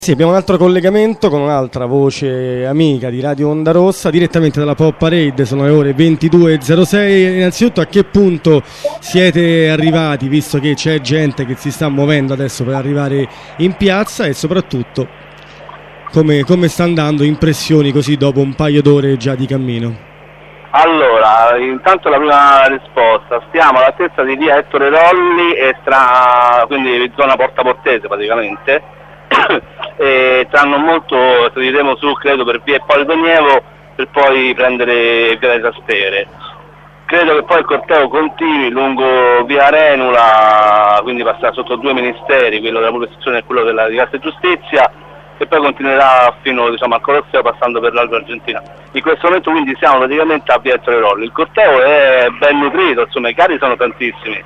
Sì, abbiamo un altro collegamento con un'altra voce amica di Radio Onda Rossa, direttamente dalla Pop Parade. Sono le ore 22:06. Innanzitutto, a che punto siete arrivati, visto che c'è gente che si sta muovendo adesso per arrivare in piazza, e soprattutto come sta andando, impressioni così dopo un paio d'ore già di cammino? Allora, intanto la prima risposta: stiamo all'altezza di via Ettore Rolli quindi zona Porta Portese praticamente. E tra non molto saliremo su, credo, per via Ippolito Nievo, per poi prendere via Le Trastere. Credo che poi il corteo continui lungo via Arenula, quindi passerà sotto due ministeri, quello della Protezione e quello della di Cassa e Giustizia, e poi continuerà fino, al Colosseo, passando per l'Alto Argentina. In questo momento quindi siamo praticamente a via Ettore Rolli. Il corteo è ben nutrito, insomma i carri sono tantissimi,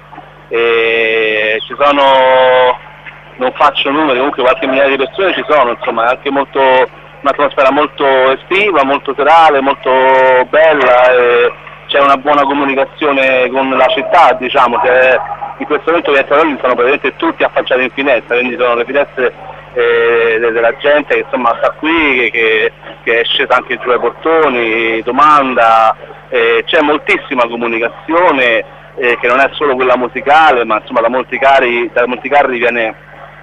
e ci sono, non faccio numeri, comunque qualche migliaia di persone ci sono, insomma è anche un'atmosfera molto estiva, molto serale, molto bella, e c'è una buona comunicazione con la città, diciamo, che in questo momento gli Rolli sono praticamente tutti affacciati in finestra, quindi sono le finestre della gente che insomma sta qui, che è scesa anche giù ai portoni, domanda, c'è moltissima comunicazione, che non è solo quella musicale, ma insomma da molti carri viene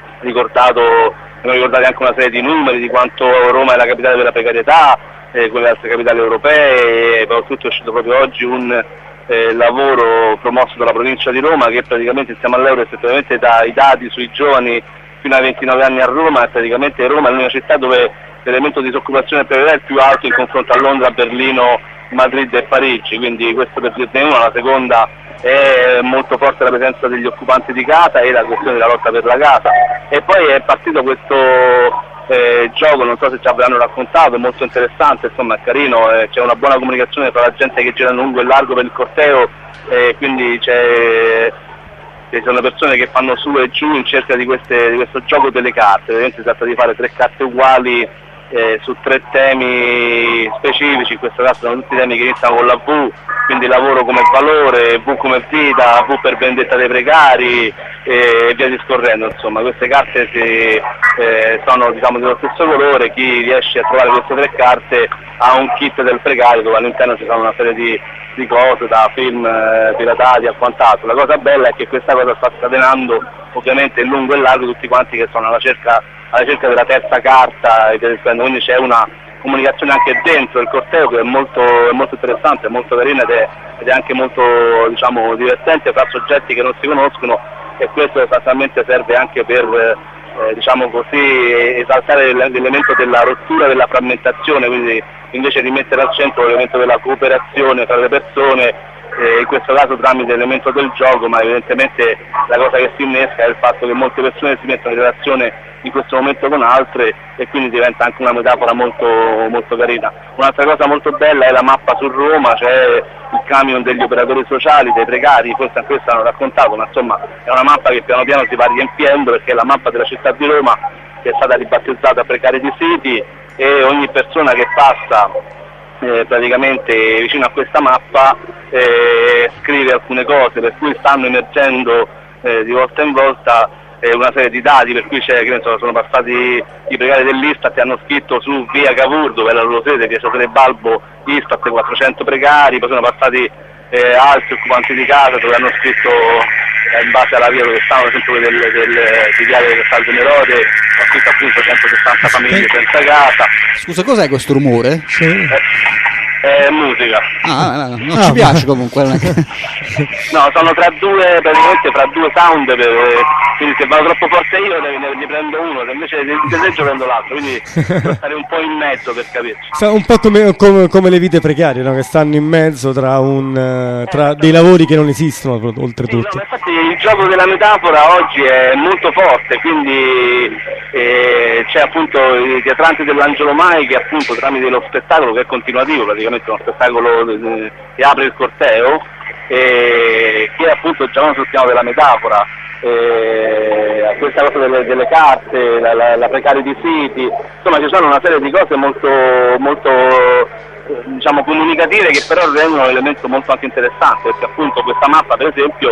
ricordati anche una serie di numeri di quanto Roma è la capitale della precarietà, come le altre capitali europee, e soprattutto è uscito proprio oggi un lavoro promosso dalla provincia di Roma, che praticamente insieme all'Euro effettivamente dà i dati sui giovani fino ai 29 anni a Roma, e praticamente Roma è l'unica città dove l'elemento di disoccupazione per è il più alto in confronto a Londra, Berlino, Madrid e Parigi, quindi questo per dirne una. La seconda è molto forte la presenza degli occupanti di casa e la questione della lotta per la casa. E poi è partito questo gioco, non so se ci avranno raccontato, è molto interessante, insomma è carino, c'è una buona comunicazione tra la gente che gira lungo e largo per il corteo, quindi ci sono persone che fanno su e giù in cerca di questo gioco delle carte. Ovviamente si tratta di fare 3 carte uguali su 3 temi specifici. In questo caso sono tutti temi che iniziano con la V, quindi lavoro come valore, V come vita, V per vendetta dei precari, e via discorrendo. Insomma queste carte sono dello stesso colore. Chi riesce a trovare queste 3 carte ha un kit del precario dove all'interno ci sono una serie di cose, da film piratati a quant'altro. La cosa bella è che questa cosa sta scatenando ovviamente in lungo e largo tutti quanti che sono alla ricerca della terza carta, quindi c'è una comunicazione anche dentro il corteo che è molto interessante, molto carina, ed è anche molto divertente fra soggetti che non si conoscono, e questo esattamente serve anche per esaltare l'elemento della rottura, della frammentazione, quindi invece di mettere al centro l'elemento della cooperazione tra le persone, in questo caso tramite l'elemento del gioco, ma evidentemente la cosa che si innesca è il fatto che molte persone si mettono in relazione in questo momento con altre, e quindi diventa anche una metafora molto, molto carina. Un'altra cosa molto bella è la mappa su Roma, c'è il camion degli operatori sociali, dei precari, forse anche questo hanno raccontato, ma insomma è una mappa che piano piano si va riempiendo, perché è la mappa della città di Roma, che è stata ribattezzata Precari di City, e ogni persona che passa praticamente vicino a questa mappa scrive alcune cose, per cui stanno emergendo di volta in volta una serie di dati, per cui sono passati i precari dell'Istat e hanno scritto su via Cavour, dove è la loro sede, via Cesare Balbo, Istat 400 precari, poi sono passati altri occupanti di casa, dove hanno scritto in base alla via dove stanno, ad esempio di viale Salve Nerode, ha scritto appunto 160 famiglie senza casa. Scusa, cos'è questo rumore? Sì. È musica. Non ci piace comunque. No, sono praticamente fra due sound, quindi se vado troppo forte io ne prendo uno, se invece di deseggio prendo l'altro, quindi devo stare un po' in mezzo per capirci. Un po' come le vite precarie, no? Che stanno in mezzo tra dei lavori che non esistono, oltretutto. Sì, no, infatti il gioco della metafora oggi è molto forte, quindi c'è appunto i teatranti dell'Angelo Mai, che appunto tramite lo spettacolo, che è continuativo, praticamente uno spettacolo che apre il corteo, che appunto giocano sul piano della metafora, questa cosa delle carte, la precari di siti, insomma ci sono una serie di cose molto, molto comunicative, che però rendono un elemento molto anche interessante, perché appunto questa mappa per esempio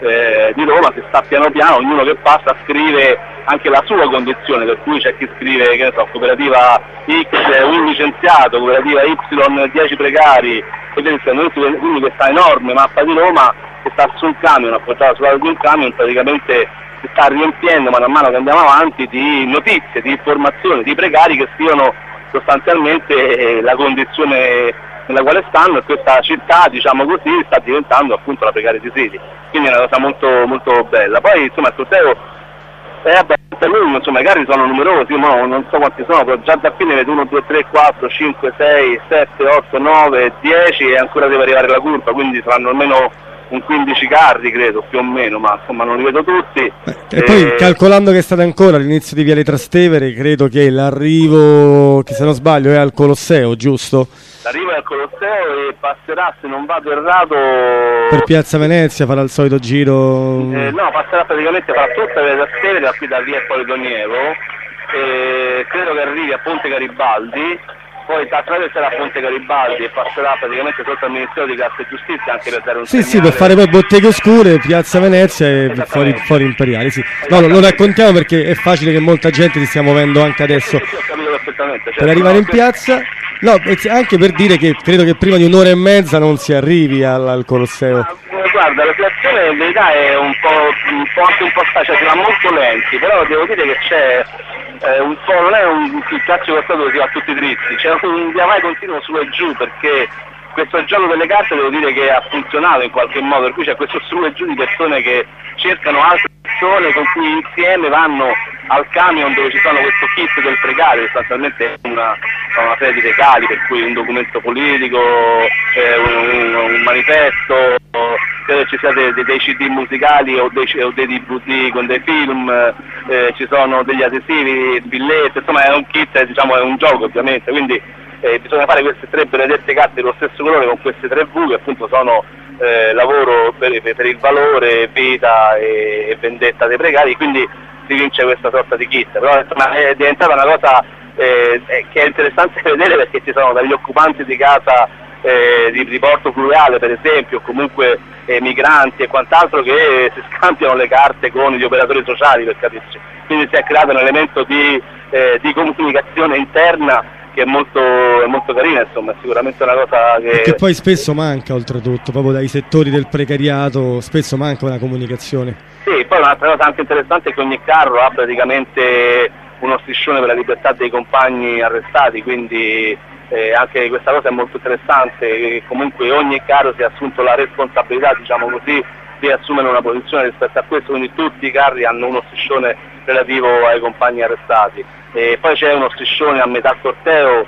di Roma, si sta piano piano, ognuno che passa scrive anche la sua condizione, per cui c'è chi scrive, che ne so, cooperativa X, un licenziato, cooperativa Y, 10 precari, e quindi questa enorme mappa di Roma che sta sul camion, appoggiata sull'alto di un camion, praticamente si sta riempiendo man mano che andiamo avanti di notizie, di informazioni, di precari che scrivono sostanzialmente la condizione nella quale stanno, e questa città, diciamo così, sta diventando appunto la Precariety City, quindi è una cosa molto, molto bella. Poi insomma il corteo è abbastanza lungo, insomma i carri sono numerosi, non so quanti sono, però già da qui ne vedo 1, 2, 3, 4, 5, 6, 7, 8, 9, 10 e ancora deve arrivare la curva, quindi saranno almeno un 15 carri credo, più o meno, ma insomma non li vedo tutti. E poi calcolando che è stato ancora all'inizio di Viale Trastevere, credo che l'arrivo, che se non sbaglio è al Colosseo, giusto? L'arrivo è al Colosseo e passerà, se non vado errato, per Piazza Venezia, farà il solito giro. No, passerà praticamente, farà tutta Viale Trastevere, da qui da via Ippolito Nievo, credo che arrivi a Ponte Garibaldi, poi attraverserà Ponte Garibaldi e passerà praticamente sotto al Ministero di Grazia e Giustizia, anche per dare un segnale. Sì, per fare poi Botteghe Oscure, Piazza Venezia e fuori Imperiali, sì. No, lo raccontiamo perché è facile che molta gente si stia muovendo anche adesso Sì, ho capito perfettamente. per arrivare in piazza. No, anche per dire che credo che prima di un'ora e mezza non si arrivi al Colosseo. Guarda, la situazione in verità è un po' anche un po' cioè si va molto lenti, però devo dire che c'è un po', non è il classico stato che si va tutti dritti, c'è un via vai continuo su e giù, perché questo gioco delle carte devo dire che ha funzionato in qualche modo, per cui c'è questo su e giù di persone che cercano altre persone con cui insieme vanno al camion dove ci sono questo kit del precario, sostanzialmente una serie di recali, per cui un documento politico, un manifesto, credo ci sia dei CD musicali o dei DVD con dei film, ci sono degli adesivi, biglietti, insomma è un kit, diciamo è un gioco ovviamente, quindi bisogna fare queste 3 benedette carte dello stesso colore con queste 3 V che appunto sono lavoro per il valore, vita e vendetta dei precari, quindi si vince questa sorta di kit, però insomma è diventata una cosa che è interessante vedere, perché ci sono dagli occupanti di casa di Porto Fluviale per esempio, o comunque migranti e quant'altro, che si scambiano le carte con gli operatori sociali, per capirci, quindi si è creato un elemento di comunicazione interna che è molto carina, insomma, è sicuramente una cosa che poi spesso manca, oltretutto, proprio dai settori del precariato, spesso manca una comunicazione. Sì, poi un'altra cosa anche interessante è che ogni carro ha praticamente uno striscione per la libertà dei compagni arrestati, quindi anche questa cosa è molto interessante, che comunque ogni carro si è assunto la responsabilità, diciamo così, di assumere una posizione rispetto a questo, quindi tutti i carri hanno uno striscione relativo ai compagni arrestati. E poi c'è uno striscione a metà corteo,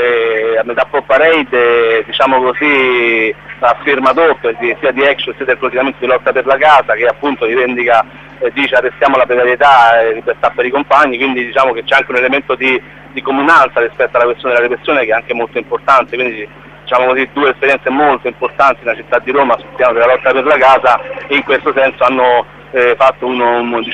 a metà Pop Parade, diciamo così, a firma doppia, sia di Action sia del coordinamento di lotta per la casa, che appunto rivendica, dice arrestiamo la precarietà e libertà per i compagni, quindi diciamo che c'è anche un elemento di comunanza rispetto alla questione della repressione che è anche molto importante, quindi diciamo così 2 esperienze molto importanti nella città di Roma sul piano della lotta per la casa, e in questo senso hanno fatto un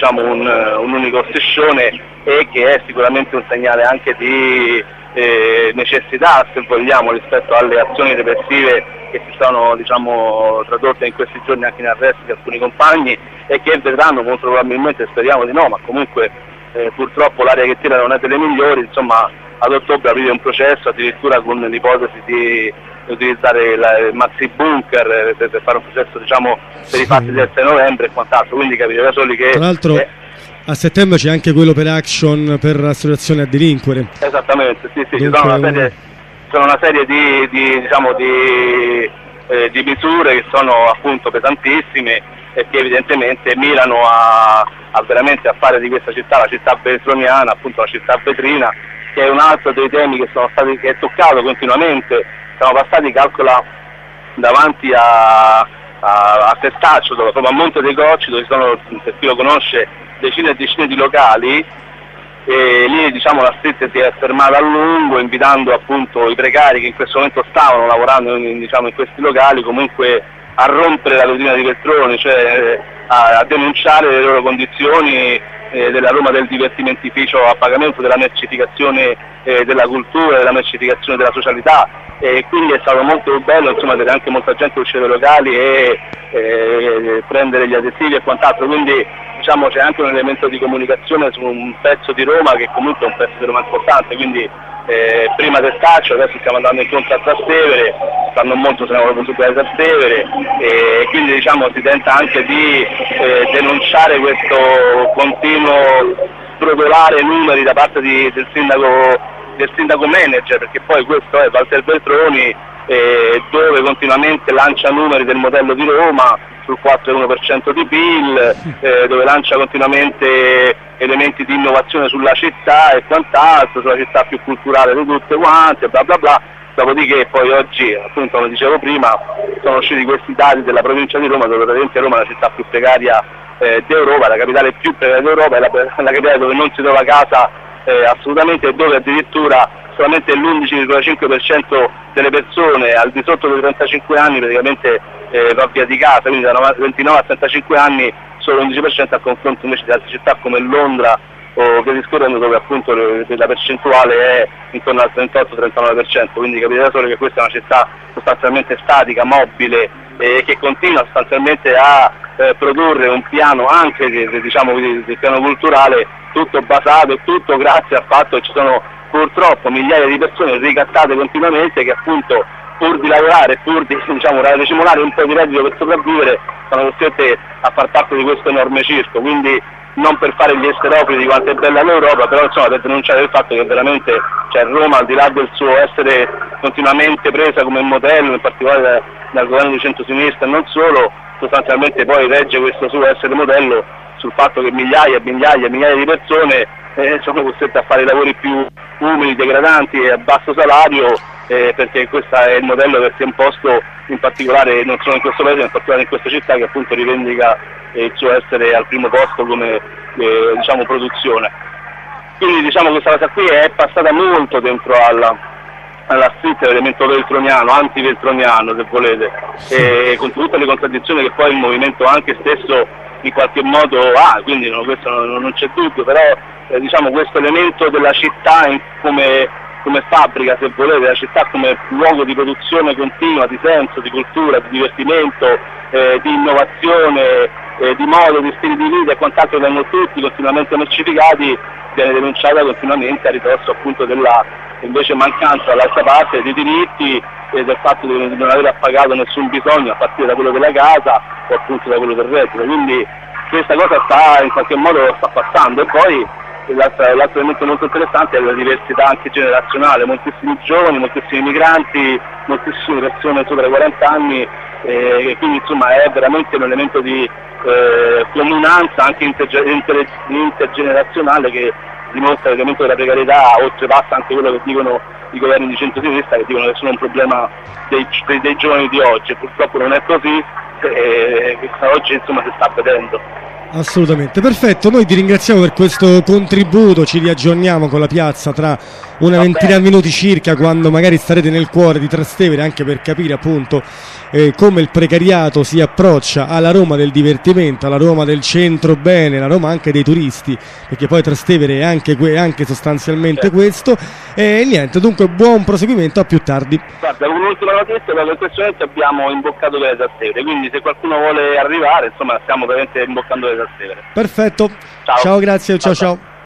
unico striscione, e che è sicuramente un segnale anche di necessità, se vogliamo, rispetto alle azioni repressive che si sono, diciamo, tradotte in questi giorni anche in arresti di alcuni compagni, e che vedranno molto probabilmente, speriamo di no, ma comunque purtroppo l'aria che tira non è delle migliori, insomma ad ottobre aprire un processo addirittura con l'ipotesi di utilizzare il maxi bunker per fare un processo, diciamo, per i fatti del 6 novembre e quant'altro, quindi capite da soli che... Tra l'altro a settembre c'è anche quello per Action per associazione a delinquere. Esattamente, sì, ci sono una serie di misure che sono appunto pesantissime e che evidentemente mirano a veramente a fare di questa città la città betroniana, appunto la città vetrina, che è un altro dei temi che è toccato continuamente. Siamo passati, calcola, davanti a Testaccio, proprio a Monte dei Cocci, dove ci sono, per chi lo conosce, decine e decine di locali, e lì, diciamo, la street si è fermata a lungo, invitando appunto i precari che in questo momento stavano lavorando in questi locali comunque a rompere la routine di Veltroni, cioè a denunciare le loro condizioni della Roma del divertimentificio a pagamento, della mercificazione della cultura, della mercificazione della socialità, e quindi è stato molto bello, insomma, vedere anche molta gente uscire dai locali e prendere gli adesivi e quant'altro, quindi diciamo c'è anche un elemento di comunicazione su un pezzo di Roma che comunque è un pezzo di Roma importante, quindi prima del Staccio, adesso stiamo andando incontro a Trastevere, stanno molto se ne vogliono subire a Trastevere, e quindi diciamo si tenta anche di denunciare questo continuo sbrodolare numeri da parte del sindaco manager, perché poi questo è Walter Veltroni, dove continuamente lancia numeri del modello di Roma sul 4,1% di PIL, dove lancia continuamente elementi di innovazione sulla città e quant'altro, sulla città più culturale di tutte quante, bla bla bla. Dopodiché poi oggi, appunto come dicevo prima, sono usciti questi dati della provincia di Roma, dove praticamente Roma è la città più precaria d'Europa, la capitale più precaria d'Europa, è la capitale dove non si trova casa assolutamente, e dove addirittura solamente l'11,5% delle persone al di sotto dei 35 anni praticamente va via di casa, quindi da 29 a 35 anni solo l'11%, a confronto invece di altre città come Londra o via discorrendo, dove appunto la percentuale è intorno al 38-39%, quindi capite da solo che questa è una città sostanzialmente statica, mobile, che continua sostanzialmente a produrre un piano anche del piano culturale, tutto basato e tutto grazie al fatto che ci sono purtroppo migliaia di persone ricattate continuamente che appunto pur di lavorare, pur di racimolare un po' di reddito per sopravvivere, sono costrette a far parte di questo enorme circo, quindi non per fare gli estereotipi di quanto è bella l'Europa, però insomma per denunciare il fatto che veramente Roma, al di là del suo essere continuamente presa come modello, in particolare dal governo di centrosinistra e non solo, sostanzialmente poi regge questo suo essere modello sul fatto che migliaia e migliaia di persone sono costrette a fare i lavori più umili, degradanti e a basso salario, perché questo è il modello che si è imposto in particolare non solo in questo paese, ma in particolare in questa città, che appunto rivendica il suo essere al primo posto come produzione. Quindi diciamo questa cosa qui è passata molto dentro alla scritta dell'elemento veltroniano, anti-veltroniano se volete, e con tutte le contraddizioni che poi il movimento anche stesso in qualche modo ha, quindi questo non c'è dubbio, però questo elemento della città come fabbrica, se volete, la città come luogo di produzione continua, di senso, di cultura, di divertimento, di innovazione, di modo, di stili di vita e quant'altro, vengono tutti continuamente mercificati, viene denunciata continuamente a ridosso appunto della invece mancanza dall'altra parte di diritti e del fatto di non aver appagato nessun bisogno a partire da quello della casa o appunto da quello del reddito, quindi questa cosa in qualche modo sta passando. E poi l'altro elemento molto interessante è la diversità anche generazionale, moltissimi giovani, moltissimi migranti, moltissime persone sopra i 40 anni, e quindi insomma è veramente un elemento di comunanza anche intergenerazionale che dimostra l'elemento della precarietà, oltrepassa anche quello che dicono i governi di centro-sinistra, che dicono che sono un problema dei giovani di oggi. Purtroppo non è così, oggi insomma si sta vedendo. Assolutamente, perfetto, noi ti ringraziamo per questo contributo, ci riaggiorniamo con la piazza tra una ventina di minuti circa, quando magari starete nel cuore di Trastevere, anche per capire appunto come il precariato si approccia alla Roma del divertimento, alla Roma del centro bene, la Roma anche dei turisti, perché poi Trastevere è anche sostanzialmente questo, e niente, dunque buon proseguimento, a più tardi. Guarda, un'ultima notizia, in questo momento abbiamo imboccato delle Trastevere, quindi se qualcuno vuole arrivare, insomma stiamo veramente imboccando le Trastevere. Perfetto, ciao, grazie, ciao.